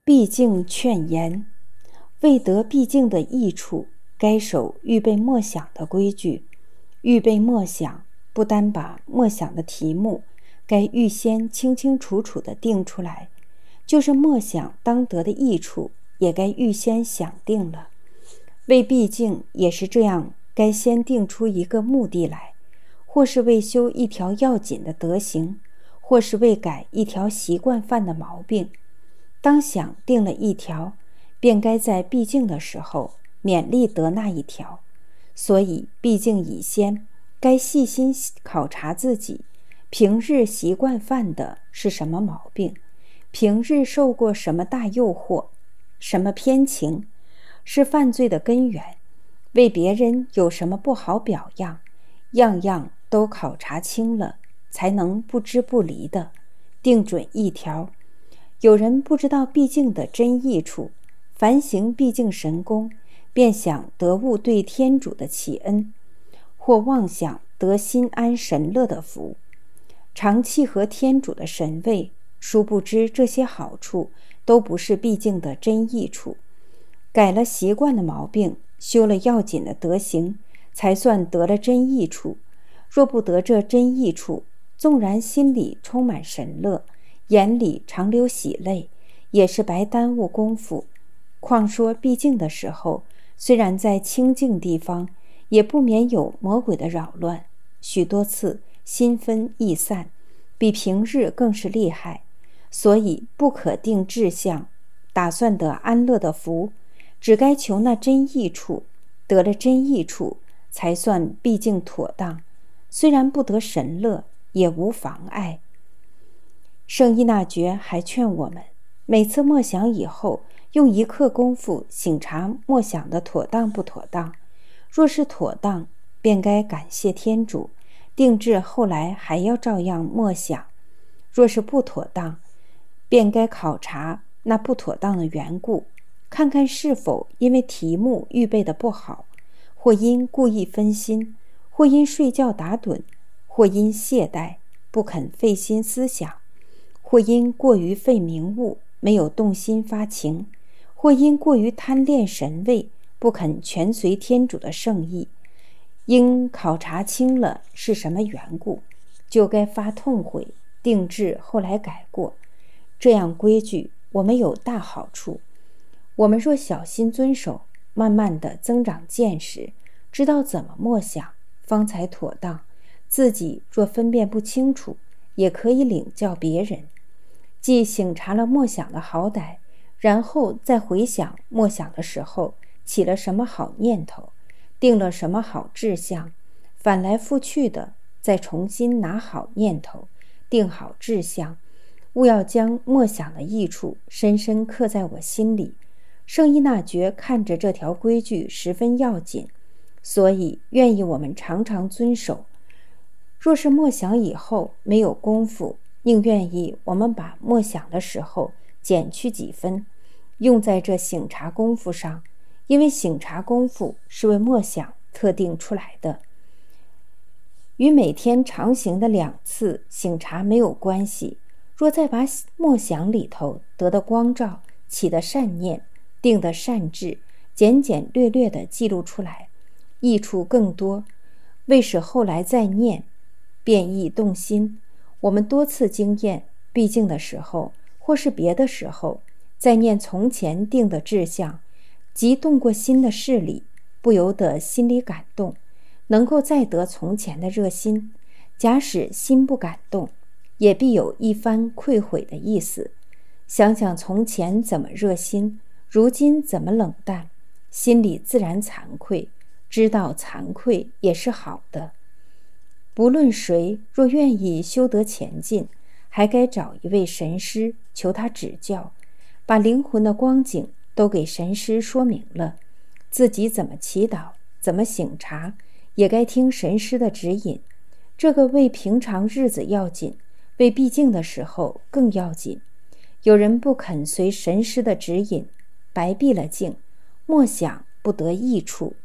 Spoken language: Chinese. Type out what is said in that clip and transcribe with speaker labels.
Speaker 1: 毕竟劝言，为得毕竟的益处，该守预备默想的规矩。预备默想，不单把默想的题目该预先清清楚楚地定出来，就是默想当得的益处，也该预先想定了。为毕竟也是这样，该先定出一个目的来，或是为修一条要紧的德行，或是为改一条习惯犯的毛病。当想定了一条，便该在毕竟的时候勉力得那一条。所以毕竟以先，该细心考察自己平日习惯犯的是什么毛病，平日受过什么大诱惑，什么偏情，是犯罪的根源，为别人有什么不好表样，样样都考察清了，才能不知不离的定准一条。有人不知道毕竟的真益处，凡行毕竟神功，便想得悟对天主的启恩，或妄想得心安神乐的福，常契合天主的神位，殊不知这些好处都不是毕竟的真益处。改了习惯的毛病，修了要紧的德行，才算得了真益处。若不得这真益处，纵然心里充满神乐，眼里常流喜泪，也是白耽误功夫。况说毕竟的时候，虽然在清净地方，也不免有魔鬼的扰乱，许多次心分意散，比平日更是厉害。所以不可定志向，打算得安乐的福，只该求那真益处。得了真益处，才算毕竟妥当。虽然不得神乐，也无妨碍。圣依纳爵还劝我们，每次默想以后，用一刻功夫省察默想的妥当不妥当。若是妥当，便该感谢天主，定制后来还要照样默想。若是不妥当，便该考察那不妥当的缘故，看看是否因为题目预备的不好，或因故意分心，或因睡觉打盹，或因懈怠不肯费心思想，或因过于费名物没有动心发情，或因过于贪恋神位不肯全随天主的圣意。应考察清了是什么缘故，就该发痛悔，定制后来改过。这样规矩我们有大好处。我们若小心遵守，慢慢地增长见识，知道怎么默想方才妥当。自己若分辨不清楚，也可以领教别人。既省察了默想的好歹，然后再回想默想的时候起了什么好念头，定了什么好志向，反来覆去的再重新拿好念头，定好志向，务要将默想的益处深深刻在我心里。圣依纳爵看着这条规矩十分要紧，所以愿意我们常常遵守。若是默想以后没有功夫，宁愿意我们把默想的时候减去几分，用在这省察功夫上，因为省察功夫是为默想特定出来的，与每天常行的2次省察没有关系。若再把默想里头得的光照、起的善念、定的善志简简略略地记录出来，益处更多，为使后来再念便易动心。我们多次经验，毕竟的时候或是别的时候，再念从前定的志向及动过心的事理，不由得心里感动，能够再得从前的热心。假使心不感动，也必有一番愧悔的意思。想想从前怎么热心，如今怎么冷淡，心里自然惭愧，知道惭愧也是好的。不论谁若愿意修得前进，还该找一位神师求他指教，把灵魂的光景都给神师说明了，自己怎么祈祷，怎么省察，也该听神师的指引。这个为平常日子要紧，为毕竟的时候更要紧。有人不肯随神师的指引，白闭了境，默想不得益处，